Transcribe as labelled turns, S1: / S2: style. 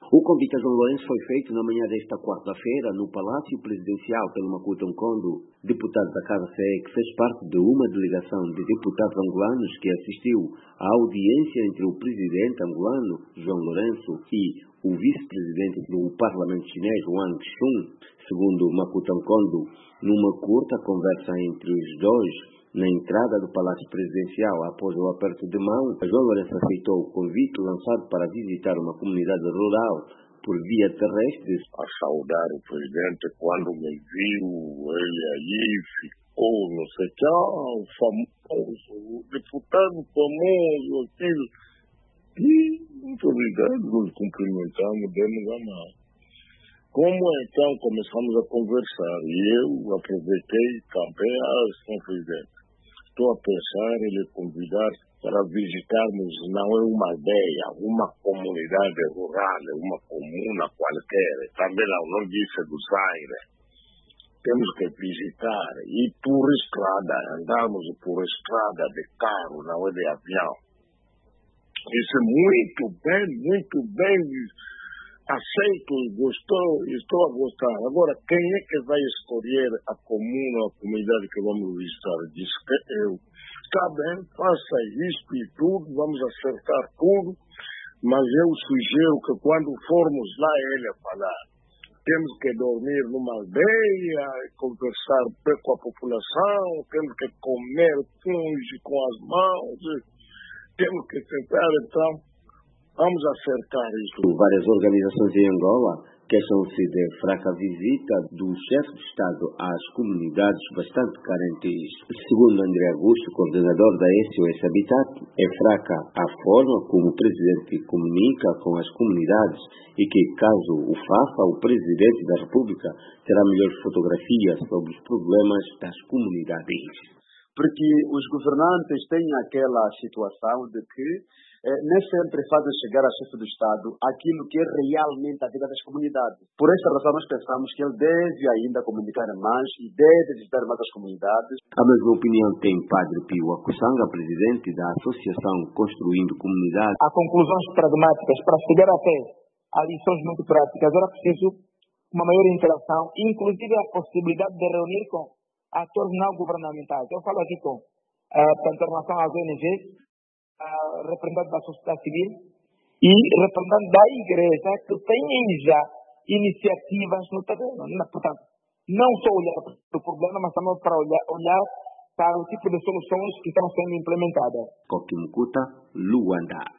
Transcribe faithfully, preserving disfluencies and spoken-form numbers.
S1: O convite a João Lourenço foi feito na manhã desta quarta-feira no Palácio Presidencial pelo Makuta Nkondo, deputado da Casa C E, que fez parte de uma delegação de deputados angolanos que assistiu à audiência entre o presidente angolano, João Lourenço, e o vice-presidente do parlamento chinês, Wang Xun. Segundo Makuta Nkondo, numa curta conversa entre os dois, na entrada do Palácio Presidencial, após o aperto de mão, João Lourenço aceitou o convite lançado para visitar uma comunidade rural por via terrestre.
S2: A saudar o presidente, quando me viu, ele aí ficou, não sei o que, ah, o famoso, o deputado famoso, aquilo. E, muito obrigado, nos cumprimentamos, demos a mão. Como então começamos a conversar, e eu aproveitei também, ah, senhor presidente, estou a pensar em lhe convidar para visitarmos, não é uma aldeia, uma comunidade rural, uma comuna qualquer, também lá não disse do Zaire. Temos que visitar, e por estrada, andamos por estrada de carro, não é de avião. Isso é muito bem, muito bem aceito, gostou, estou a gostar. Agora, quem é que vai escolher a comuna, a comunidade que vamos visitar? Diz que eu. Está bem, faça isto e tudo, vamos acertar tudo, mas eu sugiro que quando formos lá ele a falar, temos que dormir numa aldeia, conversar com a população, temos que comer funge com as mãos, temos que tentar, então, vamos acertar isso.
S1: Várias organizações em Angola queixam-se de fraca visita do chefe de Estado às comunidades bastante carentes. Segundo André Augusto, coordenador da S O S Habitat, é fraca a forma como o presidente comunica com as comunidades e que, caso o faça, o presidente da República terá melhores fotografias sobre os problemas das comunidades.
S3: Porque os governantes têm aquela situação de que eh, nem sempre fazem chegar ao chefe do Estado aquilo que é realmente a vida das comunidades. Por essa razão nós pensamos que ele deve ainda comunicar mais e deve visitar mais as comunidades.
S1: A mesma opinião tem Padre Pio Akusanga, presidente da Associação Construindo Comunidades.
S4: Há conclusões pragmáticas para chegar até a lições muito práticas. Era preciso uma maior interação, inclusive a possibilidade de reunir com atores não governamentais. Eu falo aqui com a uh, internação às O N Gs, uh, representantes da sociedade civil e representantes da igreja que têm já iniciativas no terreno. Portanto, não só olhar para o problema, mas também para olhar, olhar para o tipo de soluções que estão sendo implementadas.
S1: Koki Mukuta, Luanda.